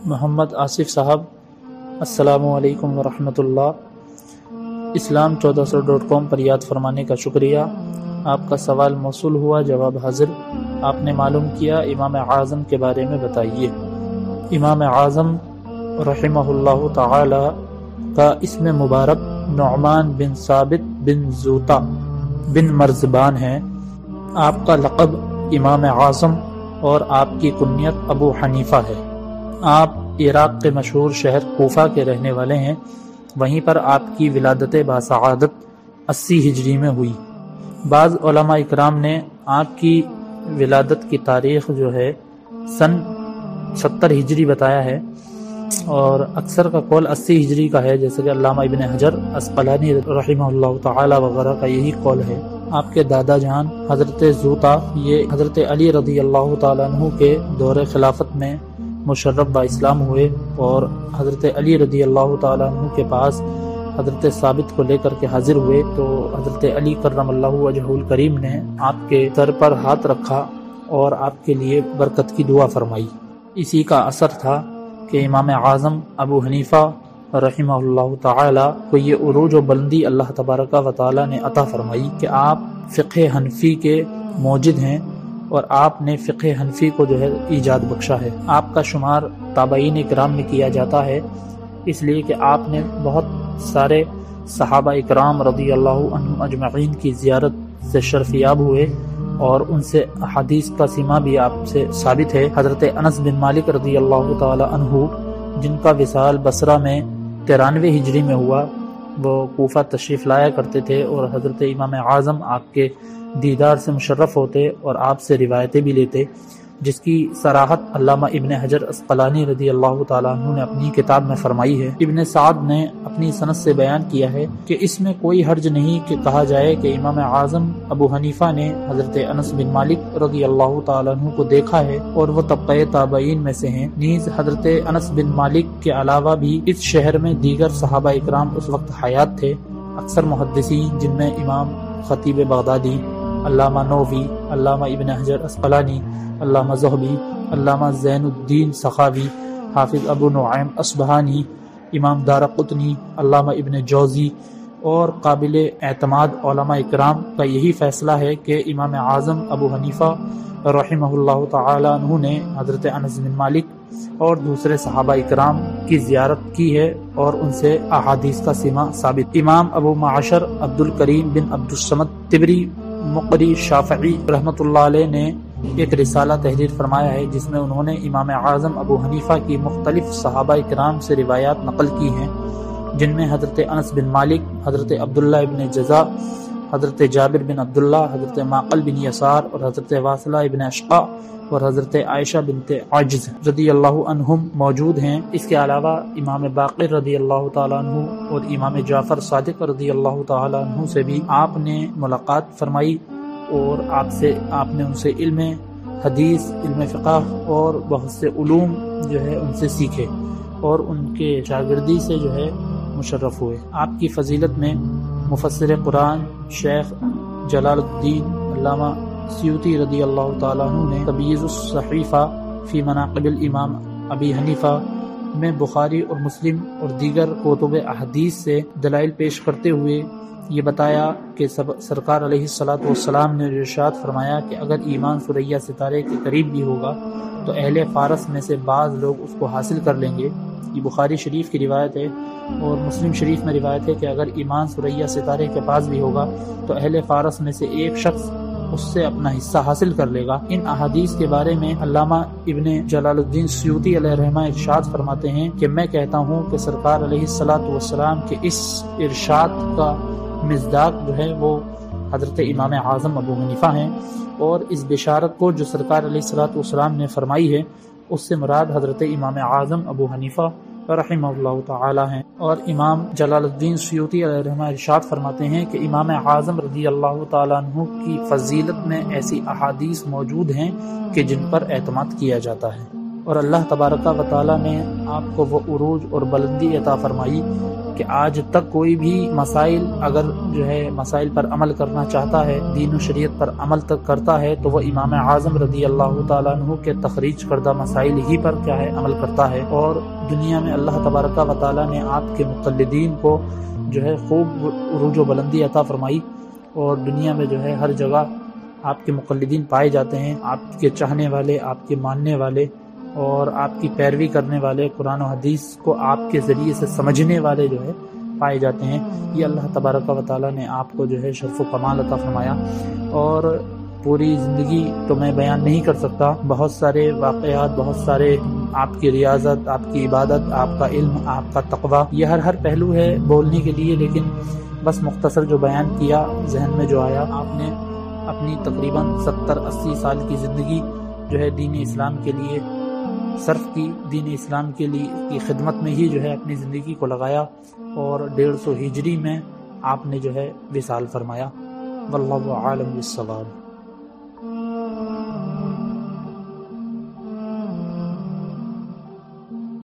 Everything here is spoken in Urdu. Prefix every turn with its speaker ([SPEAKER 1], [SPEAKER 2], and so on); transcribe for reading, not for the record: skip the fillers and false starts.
[SPEAKER 1] محمد آصف صاحب، السلام علیکم ورحمۃ اللہ۔ islam1400.com پر یاد فرمانے کا شکریہ۔ آپ کا سوال موصول ہوا، جواب حاضر۔ آپ نے معلوم کیا امام اعظم کے بارے میں بتائیے۔ امام اعظم رحمہ اللہ تعالی کا اسم مبارک نعمان بن ثابت بن زوطا بن مرزبان ہے۔ آپ کا لقب امام اعظم اور آپ کی کنیت ابو حنیفہ ہے۔ آپ عراق کے مشہور شہر کوفہ کے رہنے والے ہیں۔ وہیں پر آپ کی ولادت باسعادت 80 ہجری میں ہوئی۔ بعض علماء اکرام نے آپ کی ولادت کی تاریخ جو ہے سن 70 ہجری بتایا ہے، اور اکثر کا قول 80 ہجری کا ہے، جیسے کہ علامہ ابن حجر اسقلانی رحمہ اللہ تعالی وغیرہ کا یہی قول ہے۔ آپ کے دادا جان حضرت زوطا یہ حضرت علی رضی اللہ تعالیٰ عنہ کے دور خلافت میں مشرف با اسلام ہوئے، اور حضرت علی رضی اللہ تعالیٰ عنہ کے پاس حضرت ثابت کو لے کر کے حاضر ہوئے، تو حضرت علی کرم اللہ وجہہ الکریم نے آپ کے سر پر ہاتھ رکھا اور آپ کے لیے برکت کی دعا فرمائی۔ اسی کا اثر تھا کہ امام اعظم ابو حنیفہ رحمہ اللہ تعالی کو یہ عروج و بلندی اللہ تبارک و تعالی نے عطا فرمائی کہ آپ فقہ حنفی کے موجد ہیں، اور آپ نے فقہ حنفی کو جو ہے ایجاد بخشا ہے۔ آپ کا شمار تابعین اکرام میں کیا جاتا ہے، اس لیے کہ آپ نے بہت سارے صحابہ اکرام رضی اللہ عنہم اجمعین کی زیارت سے شرفیاب ہوئے، اور ان سے احادیث کا سماع بھی آپ سے ثابت ہے۔ حضرت انس بن مالک رضی اللہ تعالی عنہ، جن کا وصال بصرہ میں 93 ہجری میں ہوا، وہ کوفہ تشریف لایا کرتے تھے، اور حضرت امام اعظم آپ کے دیدار سے مشرف ہوتے اور آپ سے روایتیں بھی لیتے، جس کی صراحت علامہ ابن حجر اسقلانی رضی اللہ تعالیٰ عنہ نے اپنی کتاب میں فرمائی ہے۔ ابن سعد نے اپنی سند سے بیان کیا ہے کہ اس میں کوئی حرج نہیں کہ کہا جائے کہ امام اعظم ابو حنیفہ نے حضرت انس بن مالک رضی اللہ تعالیٰ عنہ کو دیکھا ہے، اور وہ طبقہ تابعین میں سے ہیں۔ نیز حضرت انس بن مالک کے علاوہ بھی اس شہر میں دیگر صحابہ اکرام اس وقت حیات تھے۔ اکثر محدثین، جن میں امام خطیب بغدادی، علامہ نووی، علامہ ابن حجر اسقلانی، علامہ زہبی، علامہ زین الدین سخاوی، حافظ ابو نعیم اصبہانی، امام دارقطنی، علامہ ابن جوزی اور قابل اعتماد علماء اکرام کا یہی فیصلہ ہے کہ امام اعظم ابو حنیفہ رحمہ اللہ تعالی عنہ نے حضرت انس بن مالک اور دوسرے صحابہ اکرام کی زیارت کی ہے، اور ان سے احادیث کا سماع ثابت۔ امام ابو معاشر عبد الکریم بن عبد الصمد طبری مقری شافعی رحمۃ اللہ علیہ نے ایک رسالہ تحریر فرمایا ہے، جس میں انہوں نے امام اعظم ابو حنیفہ کی مختلف صحابہ اکرام سے روایات نقل کی ہیں، جن میں حضرت انس بن مالک، حضرت عبداللہ ابن جزا، حضرت جابر بن عبداللہ، حضرت معقل بن یسار، اور حضرت واصلہ ابن اشقا اور حضرت عائشہ بنت عجز رضی اللہ عنہم موجود ہیں۔ اس کے علاوہ امام باقر رضی اللہ تعالیٰ عنہ اور امام جعفر صادق رضی اللہ تعالیٰ عنہ سے بھی آپ نے ملاقات فرمائی، اور آپ نے ان سے علم حدیث، علم فقہ اور بہت سے علوم جو ہے ان سے سیکھے، اور ان کے شاگردی سے جو ہے مشرف ہوئے۔ آپ کی فضیلت میں مفسر قرآن شیخ جلال الدین علامہ سیوطی رضی اللہ تعالیٰ عنہ نے تمییز الصحیفہ فی مناقب الامام ابی حنیفہ میں بخاری اور مسلم اور دیگر کتب احادیث سے دلائل پیش کرتے ہوئے یہ بتایا کہ سرکار علیہ الصلاۃ والسلام نے ارشاد فرمایا کہ اگر ایمان ثریا ستارے کے قریب بھی ہوگا تو اہل فارس میں سے بعض لوگ اس کو حاصل کر لیں گے۔ یہ بخاری شریف کی روایت ہے، اور مسلم شریف میں روایت ہے کہ اگر ایمان ثریا ستارے کے پاس بھی ہوگا تو اہل فارس میں سے ایک شخص اس سے اپنا حصہ حاصل کر لے گا۔ ان احادیث کے بارے میں علامہ ابن جلال الدین سیوطی علیہ رحمہ ارشاد فرماتے ہیں کہ میں کہتا ہوں کہ سرکار علیہ الصلاۃ والسلام کے اس ارشاد کا مصداق جو ہے وہ حضرت امام اعظم ابو حنیفہ ہیں، اور اس بشارت کو جو سرکار علیہ الصلاۃ والسلام نے فرمائی ہے اس سے مراد حضرت امام اعظم ابو حنیفہ رحمہ اللہ تعالی ہیں۔ اور امام جلال الدین سیوطی علیہ رحمہ ارشاد فرماتے ہیں کہ امام اعظم رضی اللہ تعالی عنہ کی فضیلت میں ایسی احادیث موجود ہیں کہ جن پر اعتماد کیا جاتا ہے، اور اللہ تبارک و تعالی نے آپ کو وہ عروج اور بلندی عطا فرمائی کہ آج تک کوئی بھی مسائل اگر جو ہے مسائل پر عمل کرنا چاہتا ہے، دین و شریعت پر عمل تک کرتا ہے، تو وہ امام اعظم رضی اللہ تعالیٰ عنہ کے تخریج کردہ مسائل ہی پر کیا ہے عمل کرتا ہے۔ اور دنیا میں اللہ تبارک و تعالیٰ نے آپ کے مقلدین کو جو ہے خوب عروج و بلندی عطا فرمائی، اور دنیا میں جو ہے ہر جگہ آپ کے مقلدین پائے جاتے ہیں، آپ کے چاہنے والے، آپ کے ماننے والے اور آپ کی پیروی کرنے والے، قرآن و حدیث کو آپ کے ذریعے سے سمجھنے والے جو ہے پائے جاتے ہیں۔ یہ اللہ تبارک و تعالیٰ نے آپ کو جو ہے شرف و کمال عطا فرمایا، اور پوری زندگی تو میں بیان نہیں کر سکتا، بہت سارے واقعات، بہت سارے آپ کی ریاضت، آپ کی عبادت، آپ کا علم، آپ کا تقویٰ، یہ ہر پہلو ہے بولنے کے لیے، لیکن بس مختصر جو بیان کیا ذہن میں جو آیا۔ آپ نے اپنی تقریباً 70-80 سال کی زندگی جو ہے دین اسلام کے لیے صرف کی، دین اسلام کے لیے کی خدمت میں ہی جو ہے اپنی زندگی کو لگایا، اور 150 ہجری میں آپ نے جو ہے وصال فرمایا۔ واللہ عالم بالصواب۔